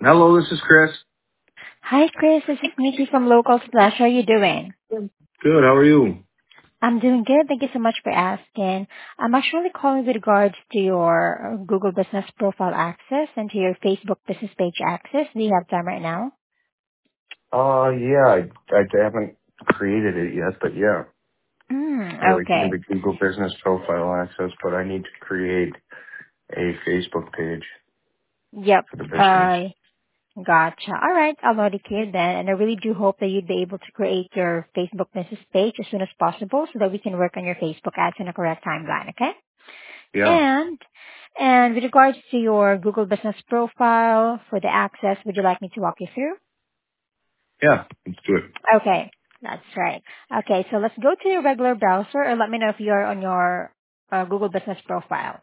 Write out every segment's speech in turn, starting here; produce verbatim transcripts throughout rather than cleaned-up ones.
Hello, this is Chris. Hi, Chris. This is Nikki from Local Splash. How are you doing? Good, how are you? I'm doing good. Thank you so much for asking. I'm actually calling with regards to your uh, Google Business Profile access and to your Facebook Business Page access. Do you have time right now? Uh, yeah, I, I haven't created it yet, but yeah. Yeah, Mm, we can do okay. the Google Business Profile access, but I need to create a Facebook page Yep. for the business. Uh, gotcha. All right. I'll already clear that. And I really do hope that you'd be able to create your Facebook Business Page as soon as possible so that we can work on your Facebook ads in a correct timeline, okay? Yeah, And and with regards to your Google Business Profile for the access, would you like me to walk you through? yeah, let's do it. Okay, that's right. Okay, so let's go to your regular browser, or let me know if you're on your uh, Google Business Profile.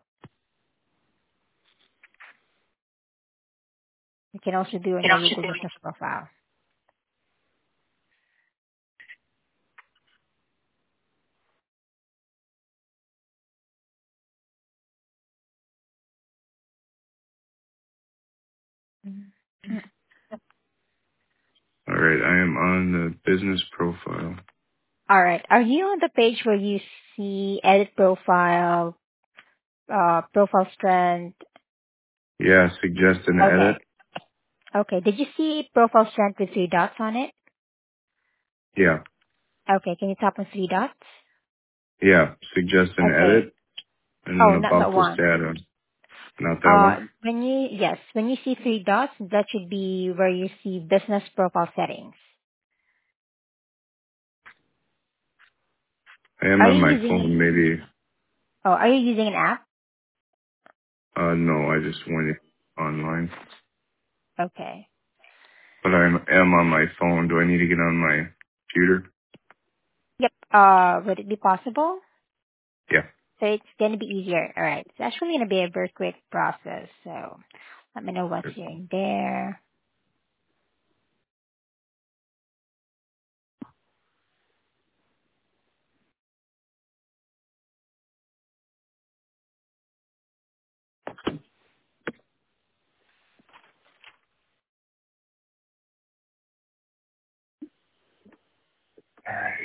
You can also do on your Google Business Profile. Mhm. All right, I am on the business profile. All right. Are you on the page where you see edit profile, uh, profile strength? Yeah, suggest an Okay. edit. Okay. Did you see profile strength with three dots on it? Yeah, Okay. Can you tap on three dots? yeah, suggest an Okay. edit, and Oh, then not that about this one. data. Not that one. Uh, when you, yes, when you see three dots, that should be where you see business profile settings. I am Are on you my using, phone, maybe. oh, are you using an app? Uh, no, I just went online. Okay. But I am on my phone. Do I need to get on my computer? Yep. Uh, would it be possible? Yeah. So it's going to be easier. All right. It's actually going to be a very quick process. So let me know what's here and there. Alright.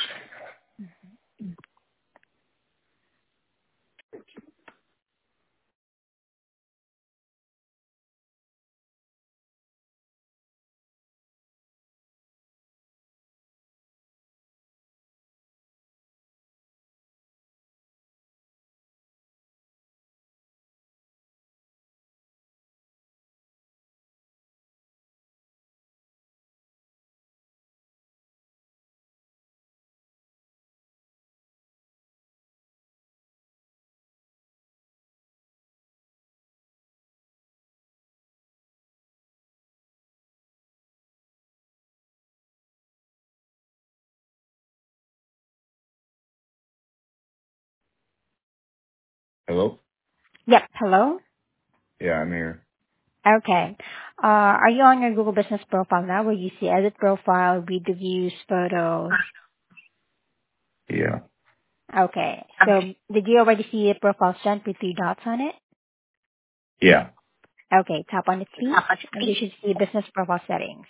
Hello? Yep. Hello. Yeah, I'm here. Okay. Uh, are you on your Google Business Profile now where you see edit profile, read the views, photos? Yeah. Okay. So did you already see a profile strength with three dots on it? Yeah. Okay, tap on it please, and you should see business profile settings.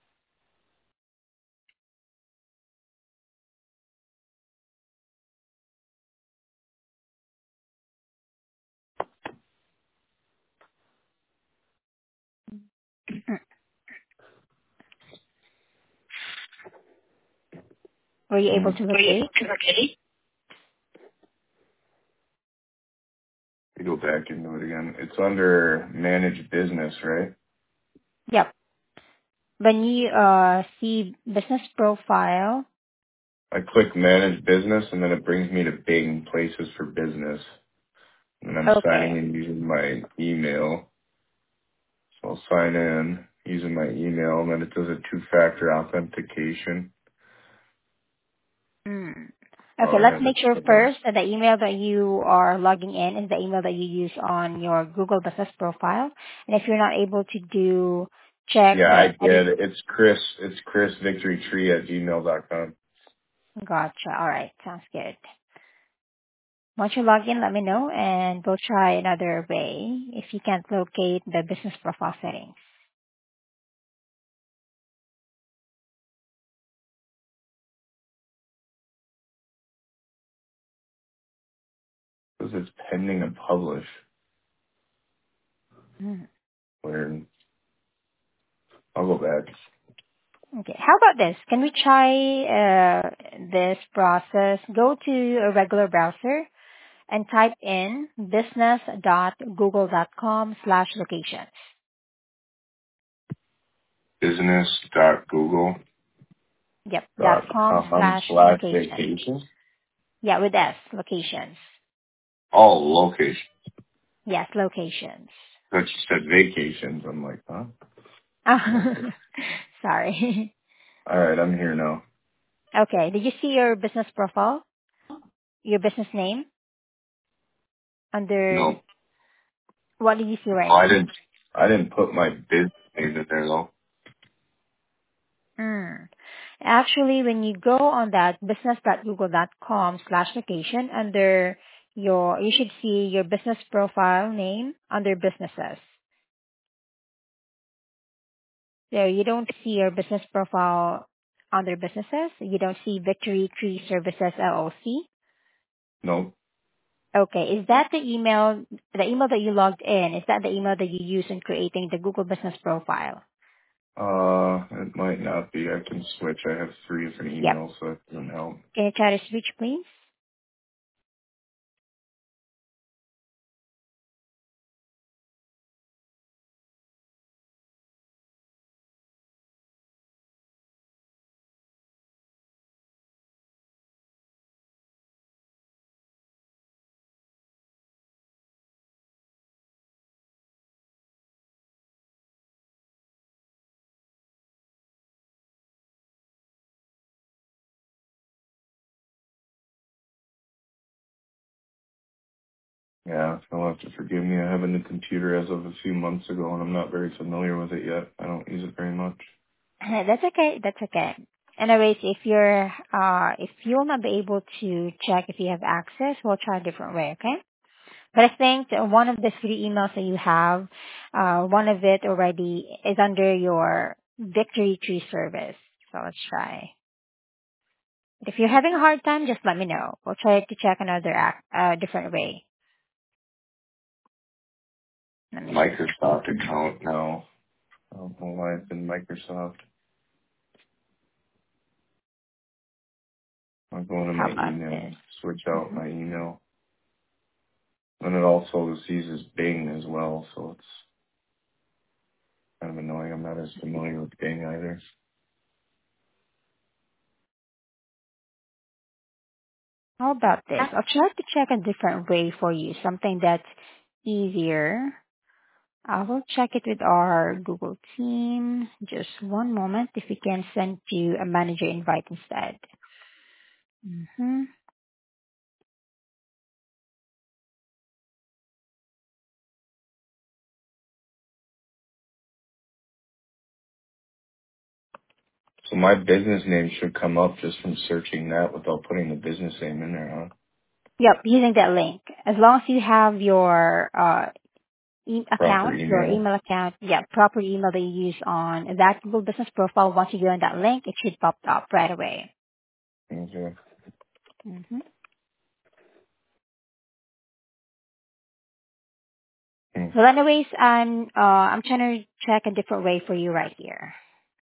Mm. Were you able Mm. to locate? We go back into it again. It's under manage business, right? Yep. When you uh, see business profile, I click manage business and then it brings me to Bing places for business. And I'm signing okay. in using my email. So I'll sign in using my email and then it does a two-factor authentication. Mm. Okay, Oh, I let's have it make sure set up. first that the email that you are logging in is the email that you use on your Google Business Profile. And if you're not able to do check Yeah, I the edit, did. It's Chris. It's Chris Victory Tree at gmail dot com. gotcha. All right, sounds good. Once you log in, let me know, and we'll try another way if you can't locate the business profile settings. Says it's pending and publish. Hmm. Weird. I'll go back. Okay. How about this? Can we try uh, this process? Go to a regular browser and type in business.google.com slash locations. Business dot google Yep. Dot dot com com slash slash locations. vacation. Yeah, with S, locations. Oh, location. Yes, locations. But you said vacations. I'm like, huh? Okay. Sorry. All right, I'm here now. Okay. Did you see your business profile? Your business name? Under, No, what did you see right oh, I now? didn't. I didn't put my business name in there though. Hmm. Actually, when you go on that business.google.com slash location under your, you should see your business profile name under businesses. So you don't see your business profile under businesses. You don't see Victory Tree Services L L C. Nope. Okay. Is that the email, the email that you logged in? Is that the email that you use in creating the Google business profile? Uh, it might not be. I can switch. I have three different Yep. emails, so it doesn't help. Can you try to switch, please? Yeah, you'll have to forgive me. I have a new computer as of a few months ago, and I'm not very familiar with it yet. I don't use it very much. That's okay. That's okay. Anyways, if you're, uh, if you'll not be able to check if you have access, we'll try a different way, okay? But I think that one of the three emails that you have, uh, one of it already is under your Victory Tree service. So let's try. If you're having a hard time, just let me know. We'll try to check another act, uh, different way. Let me see. Microsoft account now. I don't know why it's in Microsoft. I'll go into How my about email, this? switch out Hmm. my email. And it also uses Bing as well, so it's kind of annoying. I'm not as familiar with Bing either. How about this? I'll try to check a different way for you, something that's easier. I will check it with our Google team. Just one moment if we can send you a manager invite instead. hmm So my business name should come up just from searching that without putting the business name in there, huh? Yep, using that link. As long as you have your uh, e- Proper account, your email. email account, yeah, proper email that you use on that Google Business profile, once you go on that link, it should pop up right away. Okay. hmm Hmm. So anyways, I'm, uh, I'm trying to check a different way for you right here.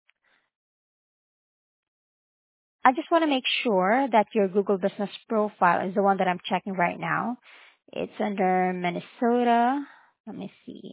I just want to make sure that your Google Business profile is the one that I'm checking right now. It's under Minnesota. Let me see.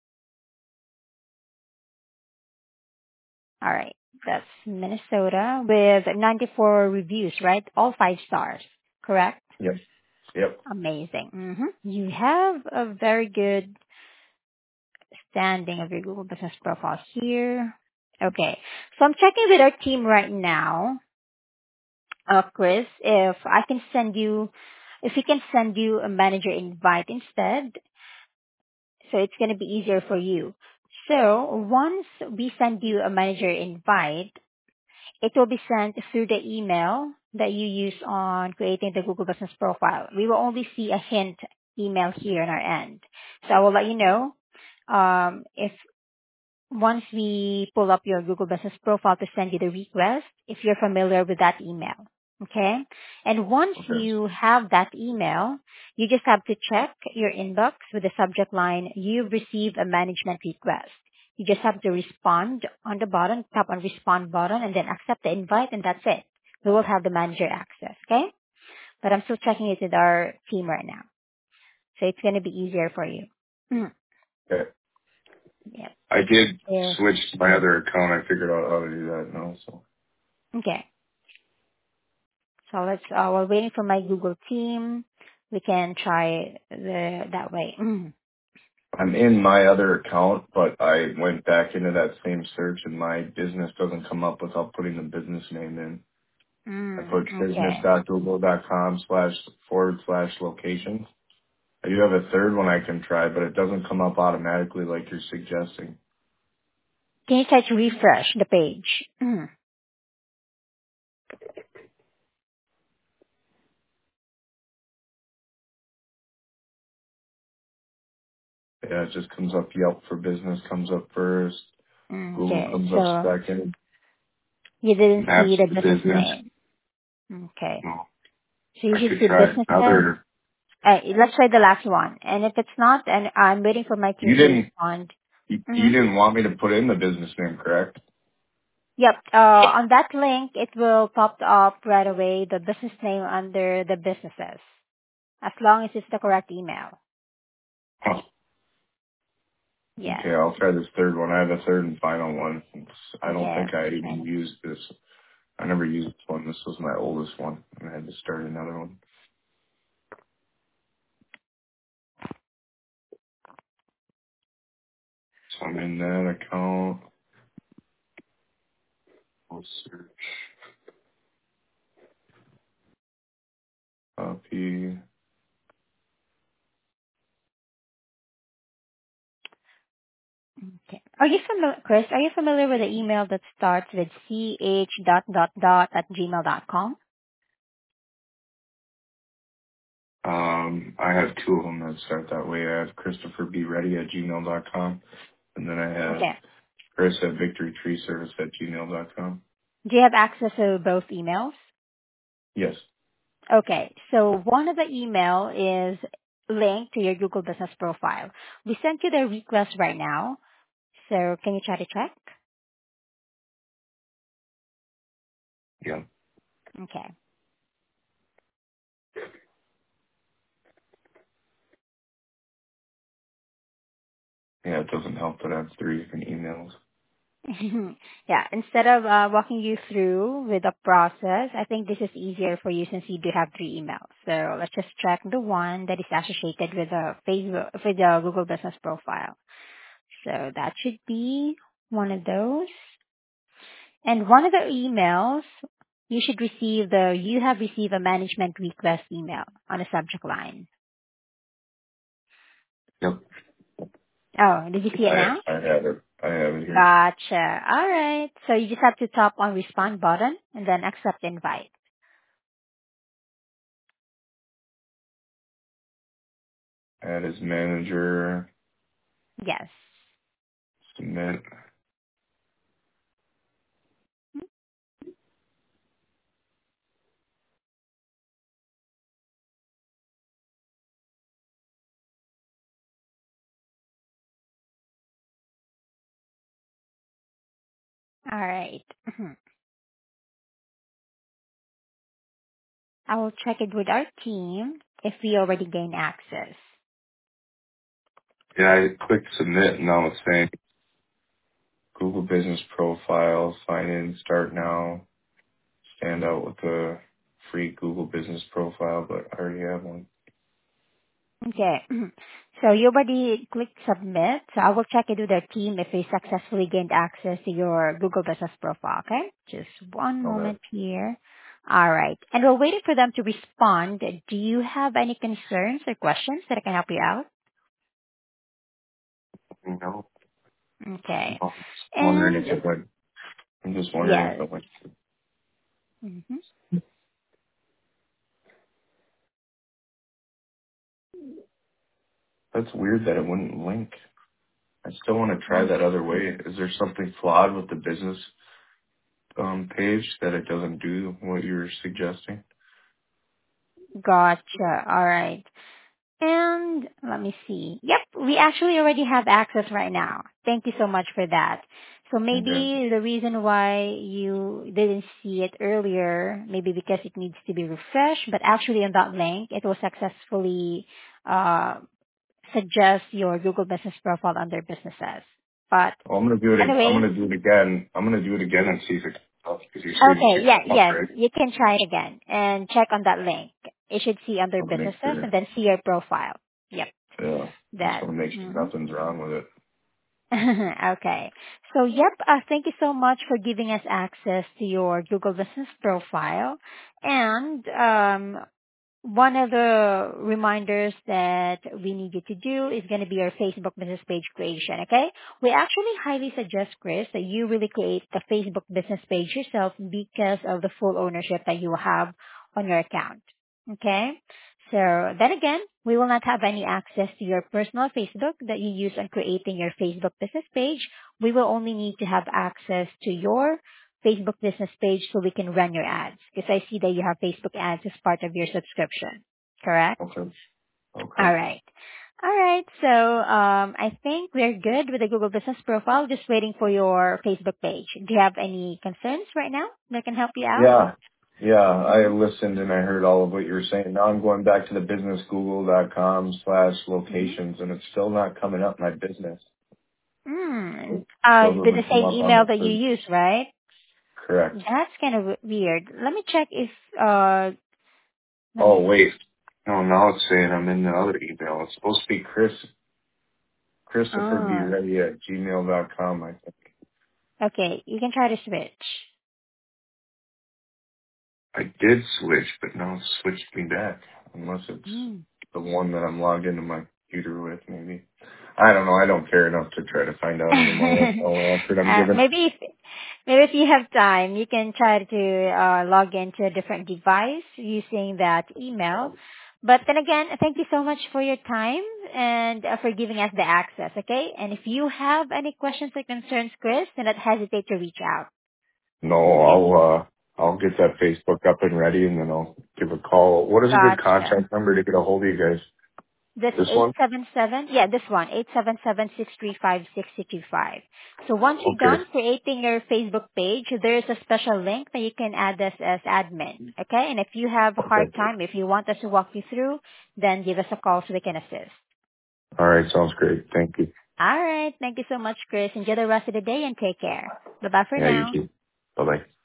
All right. That's Minnesota with ninety-four reviews, right? All five stars, correct? Yep. Yep. Amazing. hmm You have a very good standing of your Google Business profile here. Okay. So I'm checking with our team right now, uh, Chris, if I can send you, if we can send you a manager invite instead, so it's going to be easier for you. So once we send you a manager invite, it will be sent through the email that you use on creating the Google Business profile. We will only see a hint email here on our end. So I will let you know um, if once we pull up your Google Business profile to send you the request, if you're familiar with that email. Okay? And once Okay. you have that email, you just have to check your inbox with the subject line, you've received a management request. You just have to respond on the bottom, tap on respond button, and then accept the invite, and that's it. We will have the manager access, okay? But I'm still checking it with our team right now. So it's going to be easier for you. Mm. Okay. Yep. I did Yeah. switch to my other account. I figured out how to do that now. So Okay. So let's, uh, we're waiting for my Google team. We can try the, that way. Mm. I'm in my other account, but I went back into that same search, and my business doesn't come up without putting the business name in. I Mm. put Okay. business.google.com slash forward slash locations. I do have a third one I can try, but it doesn't come up automatically like you're suggesting. Can you try to refresh the page? Mm. Yeah, it just comes up Yelp for business comes up first. Mm, Google okay. comes up So second. you didn't Maps see the for business business. name. Okay. No, So you I should could see try businesses. another. Uh, let's try the last one. And if it's not, and I'm waiting for my team You to didn't, respond. you you Mm-hmm. didn't want me to put in the business name, correct? Yep. Uh, on that link, it will pop up right away the business name under the businesses, as long as it's the correct email. Oh, Yes. okay, I'll try this third one. I have a third and final one. It's, I don't Okay. think I even And used this. I never used this one. This was my oldest one, and I had to start another one. So I'm in that account. I'll search copy. okay. Are you familiar, Chris? Are you familiar with the email that starts with ch dot dot dot at gmail dot com? Um, I have two of them that start that way. I have Christopher B Ready at gmail dot com, and then I have Okay. Chris at Victory Tree Service at gmail dot com. Do you have access to both emails? Yes. Okay, so one of the email is linked to your Google Business Profile. We sent you the request right now, so can you try to check? Yeah. Okay. Yeah, it doesn't help that I have three different emails. Yeah, instead of uh, walking you through with the process, I think this is easier for you since you do have three emails. So let's just check the one that is associated with the Facebook, with the Google Business Profile. So that should be one of those. And one of the emails, you should receive the, you have received a management request email on the subject line. Yep. Oh, did you see it I now? I have it. I have it here. Gotcha. All right. So you just have to tap on respond button and then accept invite. Add as manager, Yes. submit. All right. Mhm. I will check it with our team if we already gain access. Yeah, I clicked submit and now it's saying Google Business Profile, sign in, start now, stand out with the free Google Business Profile, but I already have one. Okay. So you already clicked submit. So I will check it with our team if we successfully gained access to your Google Business Profile. Okay. Just one Okay. moment here. All right. And we're waiting for them to respond. Do you have any concerns or questions that I can help you out? No. Okay. I'm just wondering And if it went. I'm just wondering if yes. it went. hmm That's weird that it wouldn't link. I still want to try that other way. Is there something flawed with the business? um, page that it doesn't do what you're suggesting. Gotcha. All right. And let me see. Yep, we actually already have access right now. Thank you so much for that. So Okay. maybe the reason why you didn't see it earlier, maybe because it needs to be refreshed, but actually on that link, it will successfully uh, suggest your Google Business Profile under businesses. But Well, I'm gonna do it. I'm anyway, gonna do it again. I'm gonna do it again and see if it comes because you say you okay, can't yeah, come up, yes, right? you can try it again and check on that link. It should see under I want to make businesses and sure. then see your profile. Yep, Yeah. I just that. want to make sure Mhm. nothing's wrong with it. Okay. So, yep, uh, thank you so much for giving us access to your Google Business Profile. And um, one of the reminders that we need you to do is going to be your Facebook business page creation, okay? We actually highly suggest, Chris, that you really create the Facebook business page yourself because of the full ownership that you have on your account, okay? So then again, we will not have any access to your personal Facebook that you use on creating your Facebook business page. We will only need to have access to your Facebook business page so we can run your ads. Because I see that you have Facebook ads as part of your subscription. Correct? Okay. All Okay. right. All right. So um, I think we're good with the Google Business Profile. Just waiting for your Facebook page. Do you have any concerns right now that can help you out? Yeah. Yeah. I Mm-hmm. listened and I heard all of what you were saying. Now I'm going back to the businessgoogle.com slash Mm-hmm. locations and it's still not coming up my business. Mm. It Uh, still with the doesn't come same up on email the that you search. use, right? Correct. That's kind of weird. Let me check if, uh, let me Oh, wait. see. No, now it's saying I'm in the other email. It's supposed to be Chris, Christopher B. Oh, Ready at gmail dot com, I think. okay. You can try to switch. I did switch, but now it's switched me back. Unless it's Hmm. the one that I'm logged into my computer with, maybe. I don't know. I don't care enough to try to find out anymore. That's all the effort I'm uh, giving. maybe if maybe if you have time, you can try to uh, log into a different device using that email. But then again, thank you so much for your time and uh, for giving us the access. Okay, and if you have any questions or concerns, Chris, do not hesitate to reach out. No, I'll, uh, I'll get that Facebook up and ready and then I'll give a call. What is a good Gotcha. contact number to get a hold of you guys? This This eight one? seven seven, yeah, this one, eight seven seven six three five six two two five. So once you're Okay. done creating your Facebook page, there is a special link that you can add us as admin, okay? And if you have a hard Okay. time, if you want us to walk you through, then give us a call so we can assist. All right. Sounds great. Thank you. All right. Thank you so much, Chris. Enjoy the rest of the day and take care. Bye-bye for Yeah, you now. too. Bye bye.